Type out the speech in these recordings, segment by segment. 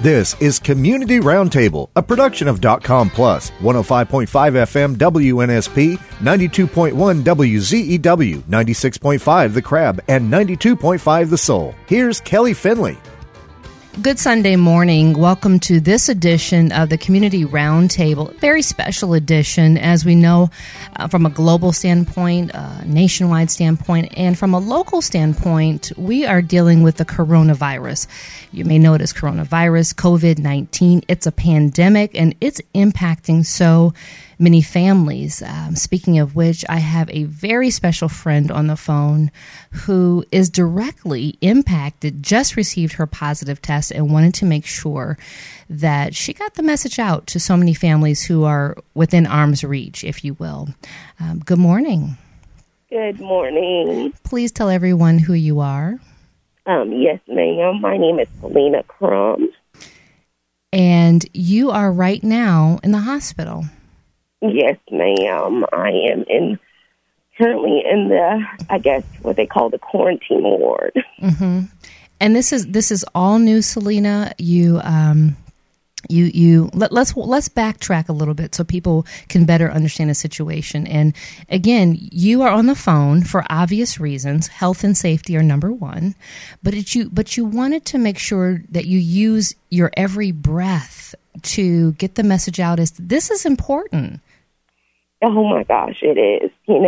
This is Community Roundtable, a production of .com Plus, 105.5 FM WNSP, 92.1 WZEW, 96.5 The Crab, and 92.5 The Soul. Here's Kelly Finley. Good Sunday morning. Welcome to this edition of the Community Roundtable. Very special edition, as we know, from a global standpoint, nationwide standpoint, and from a local standpoint, we are dealing with the coronavirus. You may know it as coronavirus, COVID-19. It's a pandemic, and it's impacting so many families. Speaking of which, I have a very special friend on the phone who is directly impacted, just received her positive test, and wanted to make sure that she got the message out to so many families who are within arm's reach, if you will. Good morning. Good morning. Please tell everyone who you are. Yes, ma'am. My name is Selena Crum. And you are right now in the hospital. Yes, ma'am. I am currently in the, I guess, what they call the quarantine ward. Mm-hmm. And this is all new, Selena. Let's backtrack a little bit so people can better understand the situation. And again, you are on the phone for obvious reasons. Health and safety are number one, but you wanted to make sure that you use your every breath to get the message out as this is important. Oh my gosh, it is.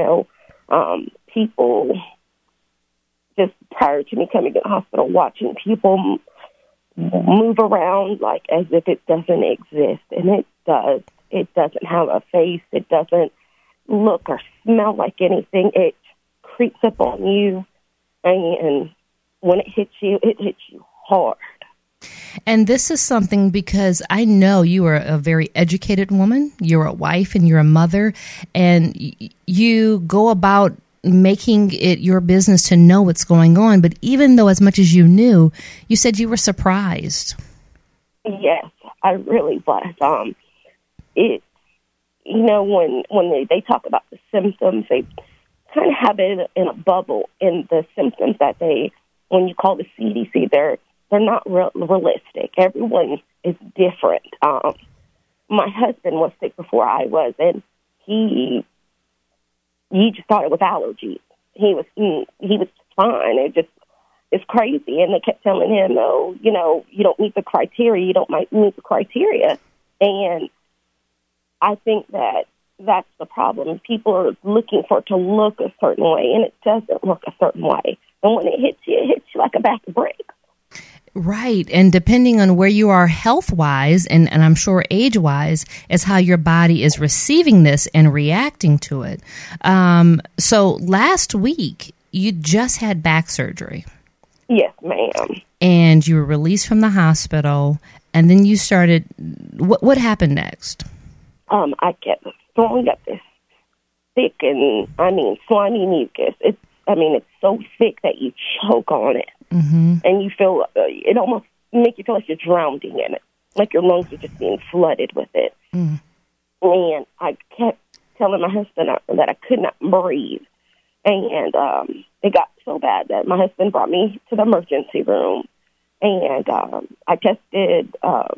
People just prior to me coming to the hospital, watching people move around like as if it doesn't exist, and it does. It doesn't have a face. It doesn't look or smell like anything. It creeps up on you, and when it hits you hard. And this is something because I know you are a very educated woman. You're a wife and you're a mother, and you go about making it your business to know what's going on. But even though as much as you knew, you said you were surprised. Yes, I really was. When they talk about the symptoms, they kind of have it in a bubble. And the symptoms that when you call the CDC, they're not realistic. Everyone is different. My husband was sick before I was, and he just thought it was allergies. He was fine. It's crazy. And they kept telling him, no, you don't meet the criteria. You don't meet the criteria. And I think that's the problem. People are looking for it to look a certain way, and it doesn't look a certain way. And when it hits you like a back break. Right. And depending on where you are health-wise, and I'm sure age-wise, is how your body is receiving this and reacting to it. So last week, you just had back surgery. Yes, ma'am. And you were released from the hospital, and then you started, what happened next? I kept throwing up this thick and, slimy mucus. It's so thick that you choke on it. Mm-hmm. And you feel, it almost makes you feel like you're drowning in it, like your lungs are just being flooded with it. Mm. And I kept telling my husband that I could not breathe. And it got so bad that my husband brought me to the emergency room. And I tested,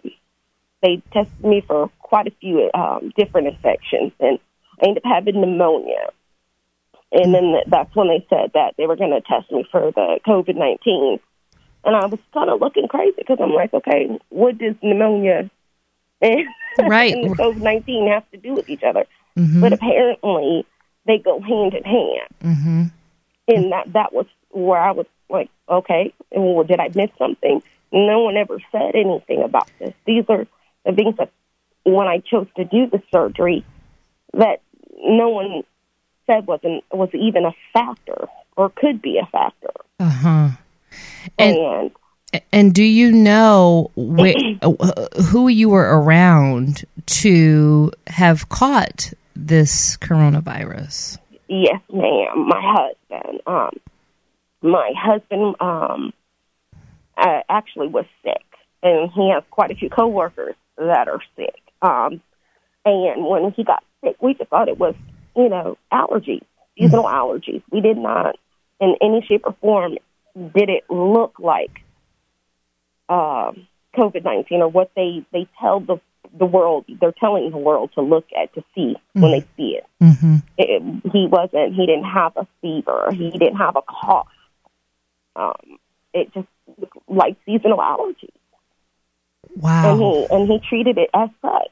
they tested me for quite a few different infections. And I ended up having pneumonia. And then that's when they said that they were going to test me for the COVID-19. And I was kind of looking crazy because I'm like, okay, what does pneumonia and the COVID-19 have to do with each other? Mm-hmm. But apparently they go hand in hand. Mm-hmm. And that was where I was like, okay, well, did I miss something? No one ever said anything about this. These are the things that when I chose to do the surgery that no one said was even a factor or could be a factor. Uh-huh. And do you know who you were around to have caught this coronavirus? Yes, ma'am. My husband actually was sick, and he has quite a few coworkers that are sick. And when he got sick, we just thought it was allergies, seasonal allergies. We did not, in any shape or form, did it look like COVID-19, or what they tell the world, they're telling the world to look at, to see when they see it. He didn't have a fever. He didn't have a cough. It just looked like seasonal allergies. Wow. And he treated it as such.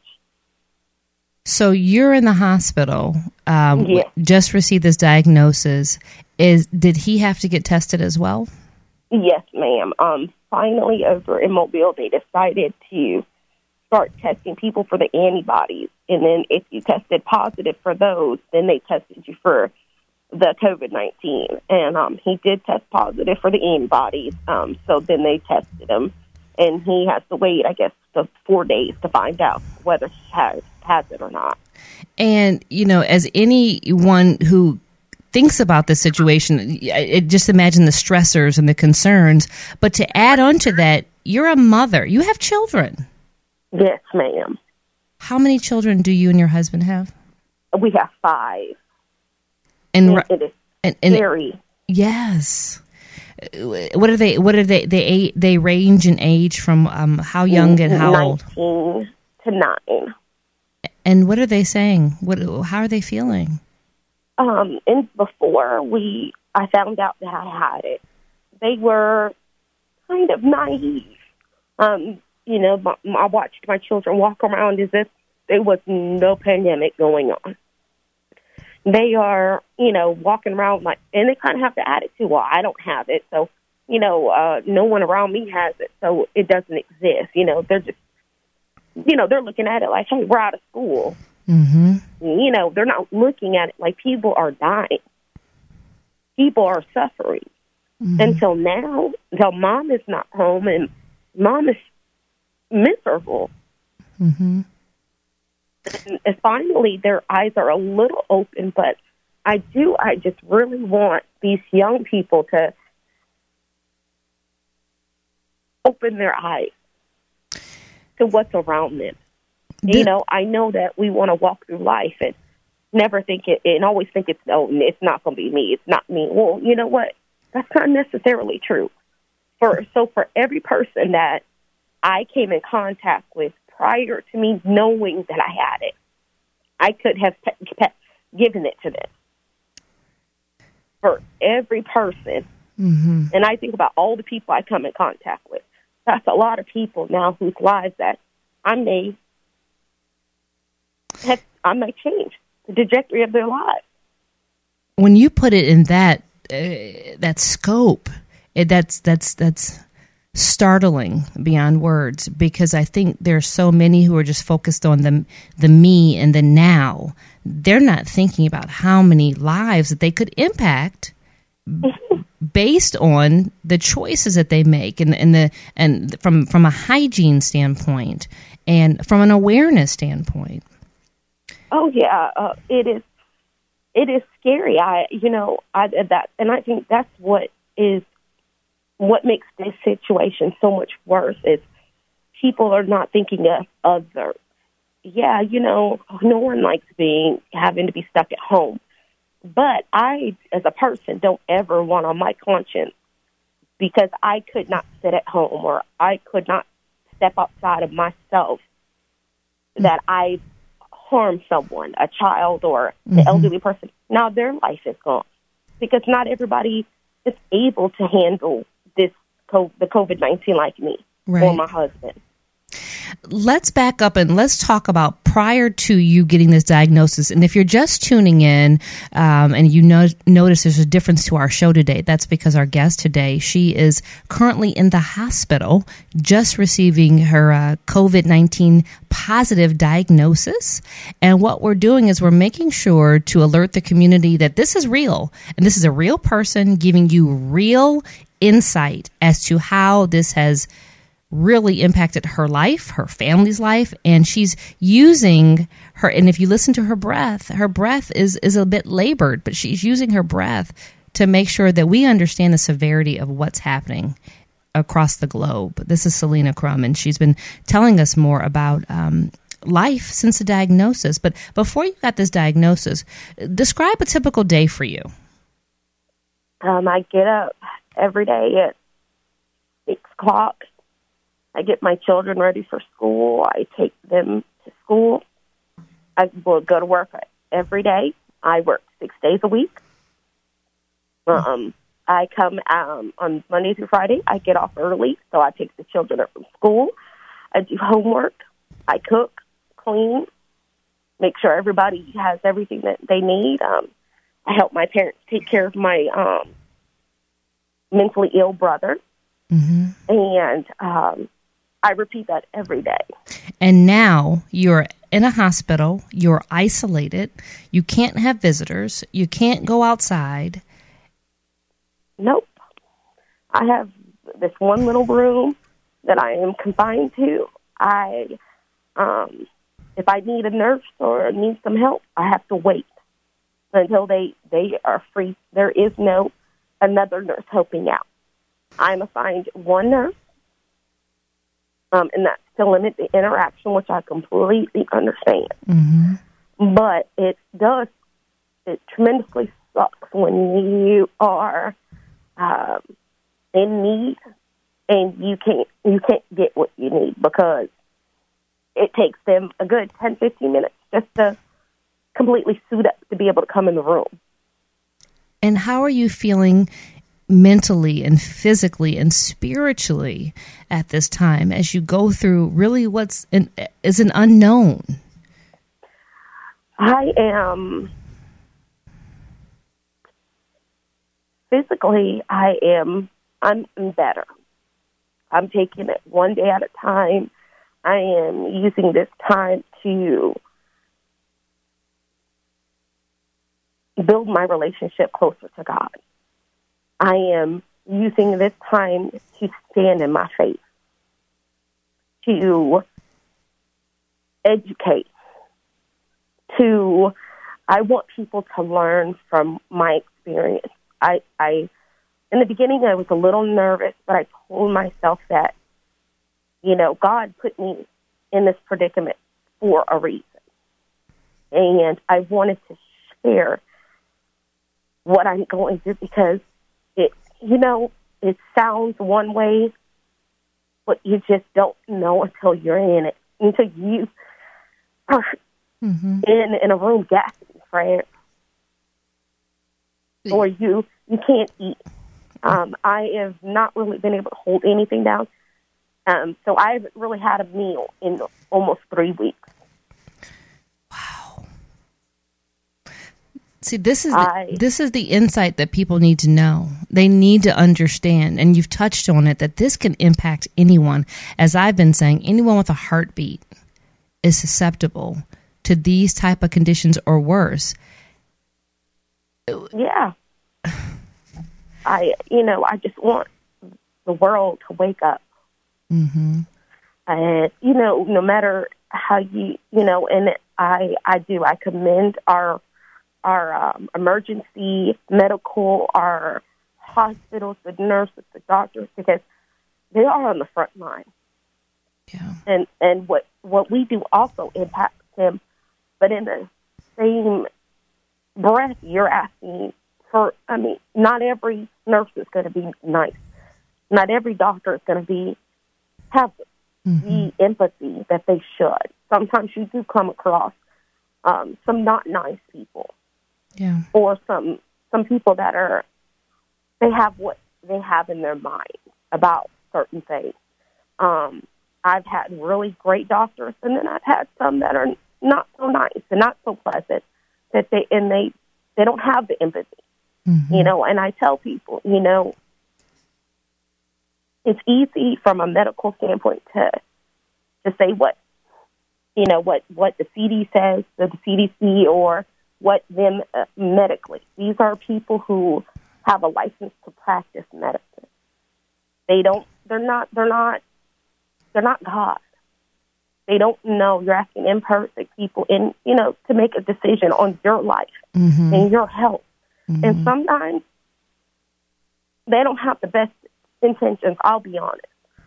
So you're in the hospital, Yes. just received this diagnosis. Did he have to get tested as well? Yes, ma'am. Finally, over in Mobile, they decided to start testing people for the antibodies. And then if you tested positive for those, then they tested you for the COVID-19. And he did test positive for the antibodies. So then they tested him. And he has to wait, I guess, 4 days to find out whether he has it or not. And, as anyone who thinks about this situation, just imagine the stressors and the concerns. But to add on to that, you're a mother. You have children. Yes, ma'am. How many children do you and your husband have? We have 5. And it is scary. Yes. What are they? What are they? They range in age from how young and how old? 19 to 9. And what are they saying? How are they feeling? And before I found out that I had it, they were kind of naive. I watched my children walk around as if there was no pandemic going on. They are, walking around and they kind of have the attitude, well, I don't have it, so, no one around me has it, so it doesn't exist. They're just, they're looking at it like, hey, we're out of school. Mm-hmm. They're not looking at it like people are dying. People are suffering. Mm-hmm. Until mom is not home and mom is miserable. Mm-hmm. And finally, their eyes are a little open, but I just really want these young people to open their eyes to what's around them. I know that we want to walk through life and never think it, and always think it's not going to be me. It's not me. Well, you know what? That's not necessarily true. For every person that I came in contact with prior to me knowing that I had it, I could have given it to them. For every person. Mm-hmm. And I think about all the people I come in contact with. That's a lot of people now whose lives that I may change the trajectory of their lives. When you put it in that scope, that's startling beyond words, because I think there's so many who are just focused on the me and the now. They're not thinking about how many lives that they could impact based on the choices that they make, and from a hygiene standpoint and from an awareness standpoint. Oh yeah, it is scary. I think that's what makes this situation so much worse is people are not thinking of others. Yeah, no one likes having to be stuck at home. But I, as a person, don't ever want on my conscience, because I could not sit at home or I could not step outside of myself, that I harm someone, a child or an elderly person. Now their life is gone, because not everybody is able to handle the COVID-19 like me or my husband. Let's back up and let's talk about prior to you getting this diagnosis. And if you're just tuning in and you notice there's a difference to our show today, that's because our guest today, she is currently in the hospital just receiving her COVID-19 positive diagnosis. And what we're doing is we're making sure to alert the community that this is real. And this is a real person giving you real insight as to how this has really impacted her life, her family's life, and she's using her, and if you listen to her breath is a bit labored, but she's using her breath to make sure that we understand the severity of what's happening across the globe. This is Selena Crum, and she's been telling us more about life since the diagnosis. But before you got this diagnosis, describe a typical day for you. I get up every day at 6 o'clock. I get my children ready for school. I take them to school. I will go to work every day. I work 6 days a week. I come on Monday through Friday. I get off early, so I pick the children up from school. I do homework. I cook, clean, make sure everybody has everything that they need. I help my parents take care of my mentally ill brother. Mm-hmm. And I repeat that every day. And now you're in a hospital. You're isolated. You can't have visitors. You can't go outside. Nope. I have this one little room that I am confined to. If I need a nurse or need some help, I have to wait until they are free. There is no another nurse helping out. I'm assigned one nurse, and that's to limit the interaction, which I completely understand. Mm-hmm. But it tremendously sucks when you are in need and you can't get what you need, because it takes them a good 10, 15 minutes just to completely suit up to be able to come in the room. And how are you feeling mentally and physically and spiritually at this time as you go through really is an unknown? I am physically, I'm better. I'm taking it one day at a time. I am using this time to build my relationship closer to God. I am using this time to stand in my faith, to educate, I want people to learn from my experience. In the beginning, I was a little nervous, but I told myself that, God put me in this predicament for a reason. And I wanted to share what I'm going through, because it sounds one way, but you just don't know until you're in it, until you are in a room gasping for air, or you can't eat. I have not really been able to hold anything down. So I haven't really had a meal in almost 3 weeks. Wow. See, this is the insight that people need to know. They need to understand, and you've touched on it, that this can impact anyone. As I've been saying, anyone with a heartbeat is susceptible to these type of conditions or worse. Yeah. I just want the world to wake up. Mm-hmm. And, no matter how and I commend our emergency medical, our hospitals, the nurses, the doctors, because they are on the front line. Yeah. And what we do also impacts them, but in the same breath, you're asking for, not every nurse is going to be nice. Not every doctor is going to have the empathy that they should. Sometimes you do come across some not nice people. Yeah. Or some people that they have what they have in their mind about certain things. I've had really great doctors, and then I've had some that are not so nice and not so pleasant, that they don't have the empathy. Mm-hmm. And I tell people, it's easy from a medical standpoint to say what the CD says, the CDC, or what them medically. These are people who have a license to practice medicine. They're not God. They don't know. You're asking imperfect people to make a decision on your life and your health. Mm-hmm. And sometimes they don't have the best intentions, I'll be honest.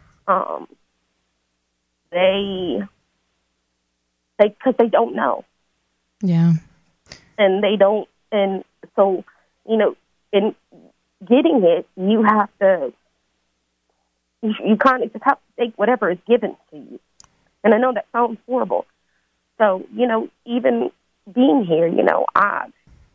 Because they don't know. Yeah. And they don't, and so, in getting it, you have to You kind of just have to take whatever is given to you. And I know that sounds horrible. So, even being here, I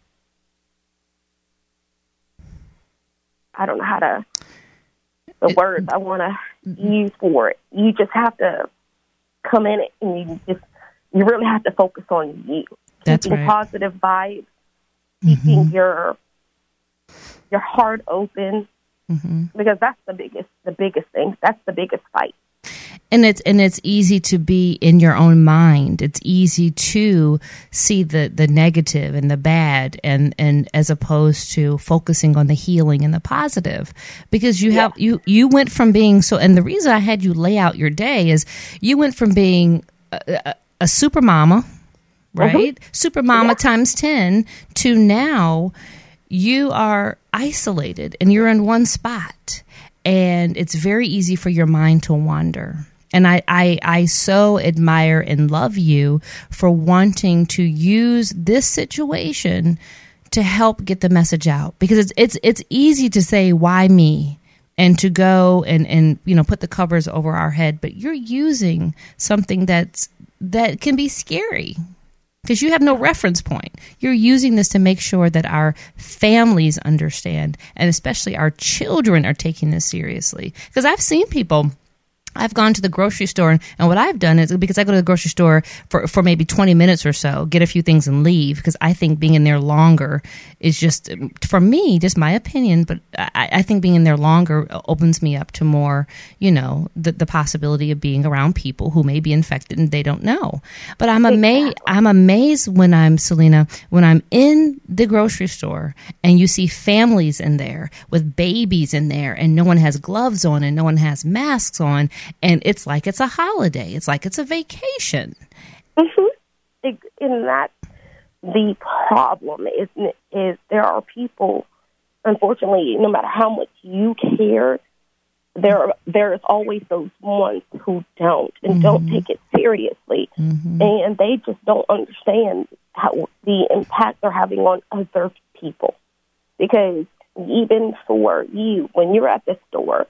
don't know how to, the words I want to use for it. You just have to come in it, and you really have to focus on you. That's keeping right. Positive vibes, keeping your heart open, because that's the biggest thing. That's the biggest fight. And it's easy to be in your own mind. It's easy to see the negative and the bad, and as opposed to focusing on the healing and the positive, because you went from being so. And the reason I had you lay out your day is you went from being a super mama, right? Super mama times 10 to now you are isolated and you're in one spot, and it's very easy for your mind to wander. And I so admire and love you for wanting to use this situation to help get the message out, because it's easy to say, why me? And to go and put the covers over our head, but you're using something that can be scary because you have no reference point. You're using this to make sure that our families understand, and especially our children are taking this seriously. Because I've seen people. I've gone to the grocery store, and what I've done is, because I go to the grocery store for maybe 20 minutes or so, get a few things and leave, because I think being in there longer is just, for me, just my opinion, but I think being in there longer opens me up to more, the possibility of being around people who may be infected and they don't know. But I'm amazed when I'm in the grocery store and you see families in there with babies in there, and no one has gloves on and no one has masks on. And it's like it's a holiday. It's like it's a vacation. And that's the problem, is there are people, unfortunately, no matter how much you care, there is always those ones who don't and don't take it seriously. And they just don't understand how the impact they're having on other people. Because even for you, when you're at the store,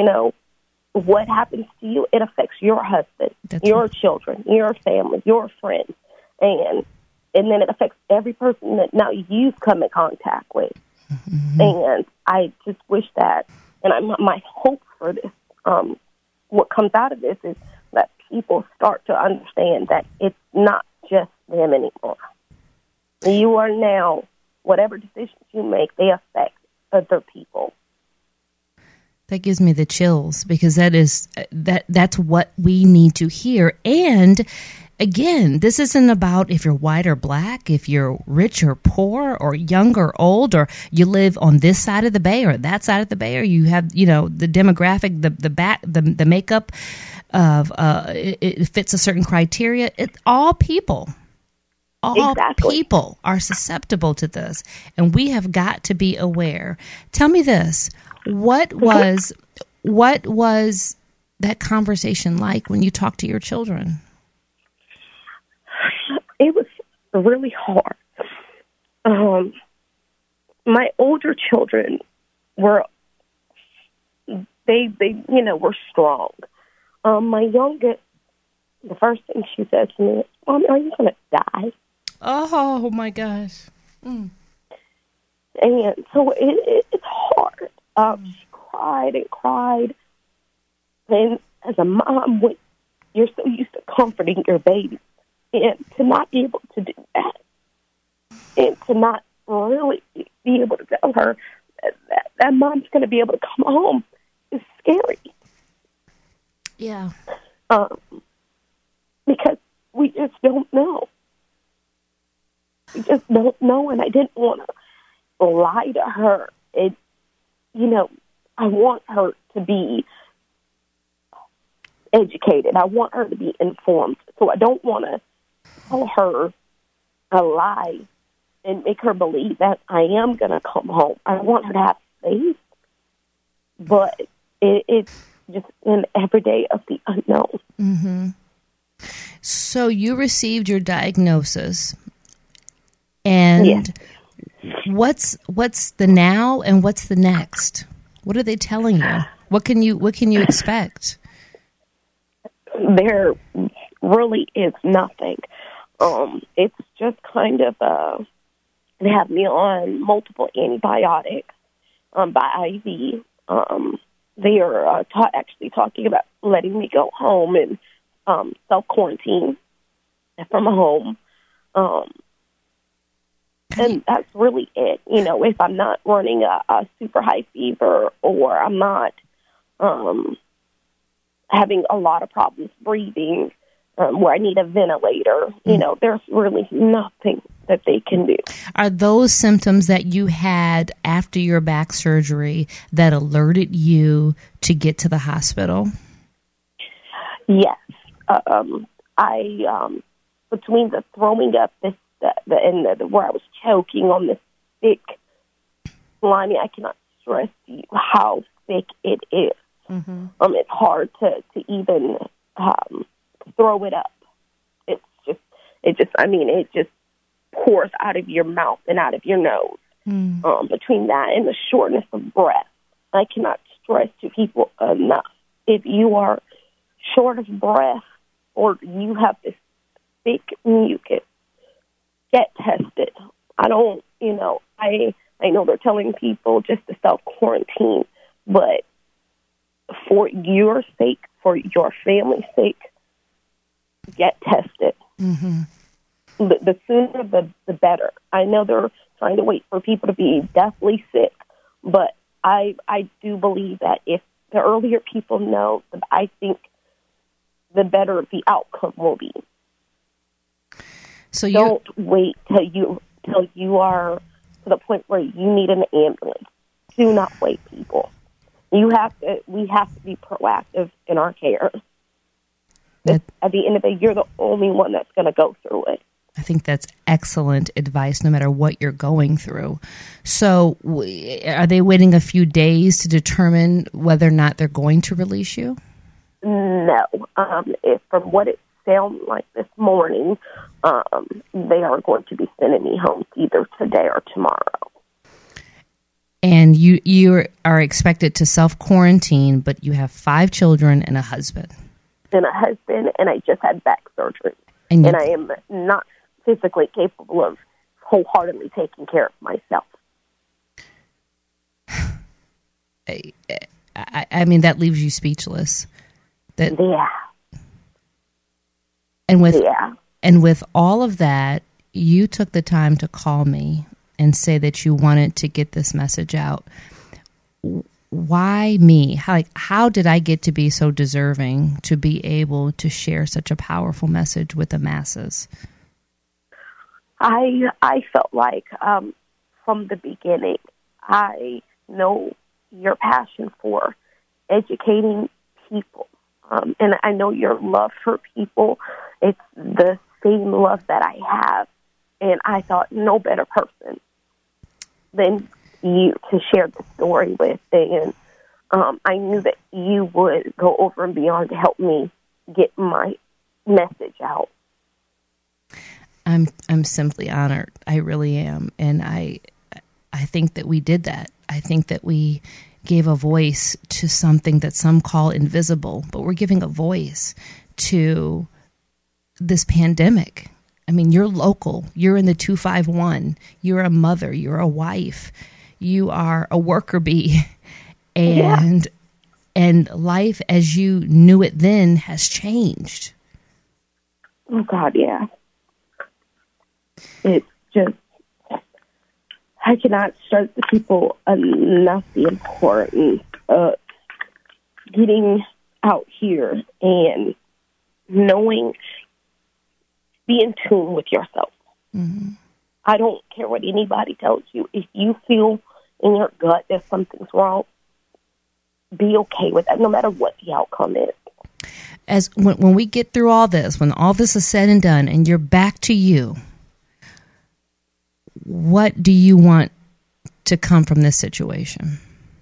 what happens to you, it affects your husband, your children, your family, your friends, and then it affects every person that now you've come in contact with. And I just wish that, and my hope for this, what comes out of this is that people start to understand that it's not just them anymore. You are now, whatever decisions you make, they affect other people. That gives me the chills, because that's what we need to hear. And again, this isn't about if you're white or black, if you're rich or poor, or young or old, or you live on this side of the bay or that side of the bay, or you have, the demographic, the makeup of it fits a certain criteria. All people. All people are susceptible to this, and we have got to be aware. Tell me this. What was that conversation like when you talked to your children? It was really hard. My older children were were strong. My youngest, the first thing she said to me is, "Mommy, are you going to die?" Oh my gosh! And so it's hard. She cried and cried. And as a mom, you're so used to comforting your baby. And to not be able to do that, and to not really be able to tell her that mom's going to be able to come home is scary. Yeah. Because we just don't know. We just don't know, and I didn't want to lie to her. I want her to be educated. I want her to be informed. So I don't want to tell her a lie and make her believe that I am going to come home. I want her to have faith, but it's just an everyday of the unknown. Mm-hmm. So you received your diagnosis, and what's the now and what's the next? What are they telling you? What can you expect? There really is nothing. It's just kind of they have me on multiple antibiotics by IV. They are actually talking about letting me go home and self-quarantine from home. And that's really it. You know, if I'm not running a super high fever or I'm not having a lot of problems breathing where I need a ventilator, you know, there's really nothing that they can do. Are those symptoms that you had after your back surgery that alerted you to get to the hospital? Yes. I between the throwing up where I was choking on this thick slimy, I cannot stress to you how thick it is. Mm-hmm. It's hard to even throw it up. It just pours out of your mouth and out of your nose. Between that and the shortness of breath, I cannot stress to people enough. If you are short of breath or you have this thick mucus, get tested. I know they're telling people just to self-quarantine, but for your sake, for your family's sake, get tested. Mm-hmm. The sooner, the better. I know they're trying to wait for people to be deathly sick, but I do believe that if the earlier people know, I think the better the outcome will be. So don't wait till you are to the point where you need an ambulance. Do not wait, people. We have to be proactive in our care. At the end of the day, you're the only one that's going to go through it. I think that's excellent advice, no matter what you're going through. So are they waiting a few days to determine whether or not they're going to release you? No. From what it sounds like this morning, they are going to be sending me home either today or tomorrow. And you are expected to self-quarantine, but you have 5 children and a husband. And I just had back surgery. And I am not physically capable of wholeheartedly taking care of myself. I mean, that leaves you speechless. Yeah. And with all of that, you took the time to call me and say that you wanted to get this message out. Why me? How did I get to be so deserving to be able to share such a powerful message with the masses? I felt like from the beginning, I know your passion for educating people. And I know your love for people. It's the same love that I have. And I thought no better person than you to share the story with. And I knew that you would go over and beyond to help me get my message out. I'm simply honored. I really am. And I think that we did that. I think that we gave a voice to something that some call invisible, but we're giving a voice to this pandemic. I mean, you're local. You're in the 251. You're a mother. You're a wife. You are a worker bee. And life as you knew it then has changed. Oh, God, yeah. It's just, I cannot stress to people enough the importance of getting out here and knowing, be in tune with yourself. Mm-hmm. I don't care what anybody tells you. If you feel in your gut that something's wrong, be okay with that, no matter what the outcome is. As when we get through all this, when all this is said and done, and you're back to you, what do you want to come from this situation?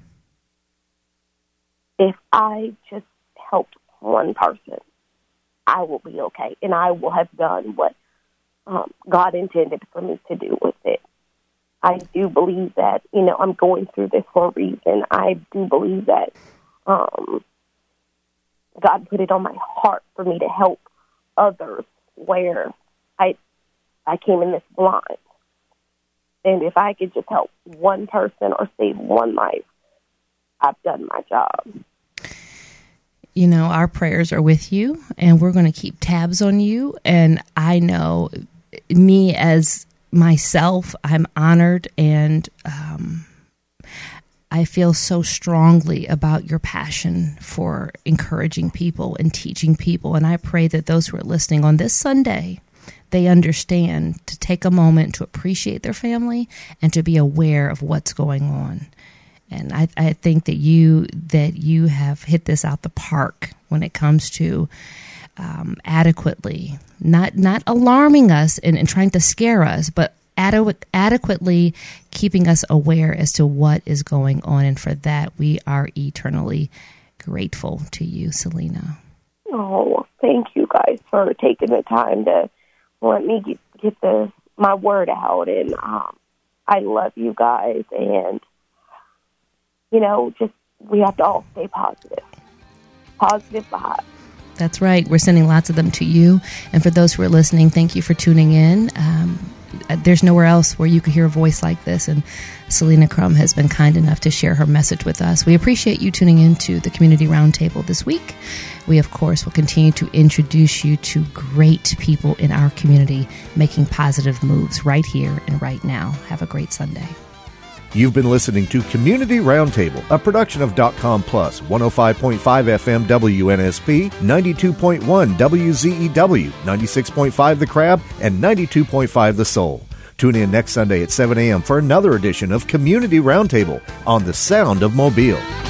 If I just helped one person, I will be okay, and I will have done what God intended for me to do with it. I do believe that, I'm going through this for a reason. I do believe that God put it on my heart for me to help others where I came in this blind. And if I could just help one person or save one life, I've done my job. You know, our prayers are with you, and we're going to keep tabs on you. And I know me as myself, I'm honored, and I feel so strongly about your passion for encouraging people and teaching people. And I pray that those who are listening on this Sunday, they understand to take a moment to appreciate their family and to be aware of what's going on. And I think that you have hit this out the park when it comes to adequately, not alarming us and trying to scare us, but adequately keeping us aware as to what is going on. And for that, we are eternally grateful to you, Selena. Oh, thank you guys for taking the time to let me get my word out. And I love you guys. And, you know, just we have to all stay positive. Positive vibes. That's right. We're sending lots of them to you. And for those who are listening, thank you for tuning in. There's nowhere else where you could hear a voice like this, and Selena Crum has been kind enough to share her message with us. We appreciate you tuning in to the Community Roundtable this week. We, of course, will continue to introduce you to great people in our community making positive moves right here and right now. Have a great Sunday. You've been listening to Community Roundtable, a production of .com Plus, 105.5 FM WNSP, 92.1 WZEW, 96.5 The Crab, and 92.5 The Soul. Tune in next Sunday at 7 a.m. for another edition of Community Roundtable on the Sound of Mobile.